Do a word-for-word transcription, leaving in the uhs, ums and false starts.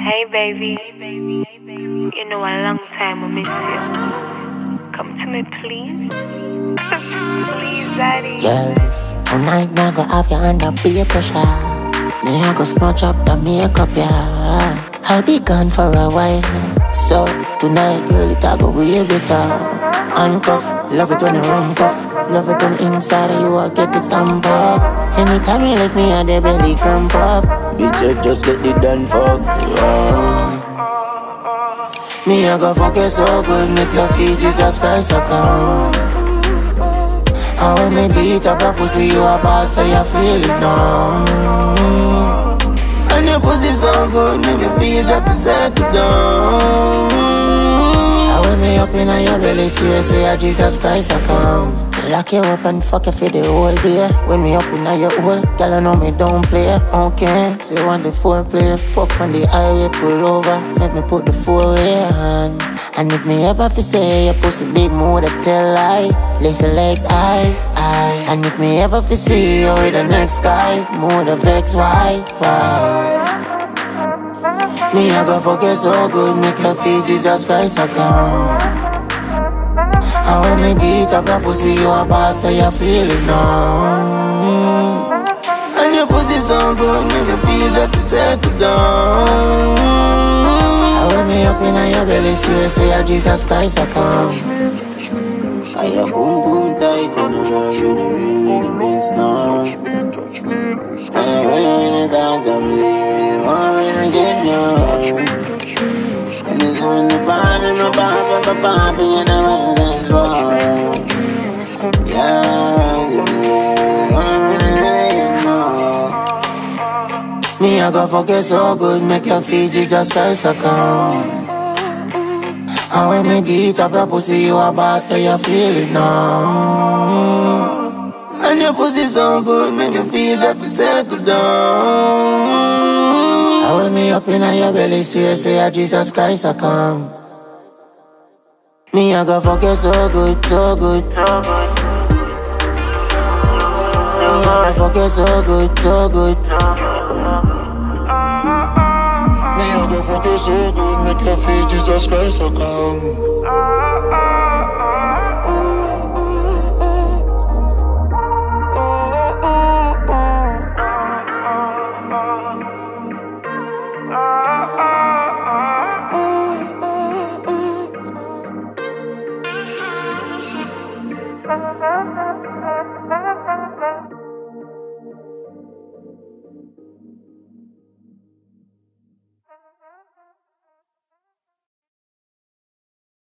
Hey baby, you know a long time I miss you. Come to me please, please daddy. Girl, tonight now go have you under peer pressure. Me I go smudge up the makeup, yeah. I'll be gone for a while, so tonight, girl, it a go way better. Handcuff, love it when you run cuff, love it when inside of you I get it stamp up. Anytime you leave me, I the belly cramp up. Bitch, you just get it done, fuck, yeah. Me I go fuck you so good, make your feet Jesus Christ a come. And when me beat up a pussy, you a boss, so you feel it now. And your pussy so good, make you feel that you settle down. And when me up in your belly, see you say, ah, Jesus Christ I come. Lock you up and fuck you for the whole day. When me up in your hole, girl I know me don't play. Okay, so you want the foreplay. Fuck on the highway, pull over, make me put the four-way on. And if me ever fi say your pussy big, more to tell lie. Lift your legs high, high. And if me ever fi see you with the next guy, more to vex why, why. Me I go fuck you so good, make you feel Jesus Christ I come. And when me beat up your pussy, you a boss, so you feel it now. And your pussy so good, make you feel that you settle down. And when me up in your belly, see you say, ah, Jesus Christ I come. And your boom boom tight, and you know you really the best now. And I really really thought I'm leaving you on again now. And it's when the party, my papa, my papa, you know what it is, wow. Yeah, you know. Me, I go fuck you so good, make your feet Jesus Christ I come. And when me beat up your pussy, you a boss, so you feel it now. And your pussy so good, make you feel that you settle down. And when me up in your belly, see you say, ah, Jesus Christ I come. Me I go fuck you so good, so good, so good. Me I go fuck you so good, so good, so good. Me I go fuck you so good, make you feel Jesus Christ I come. Ah.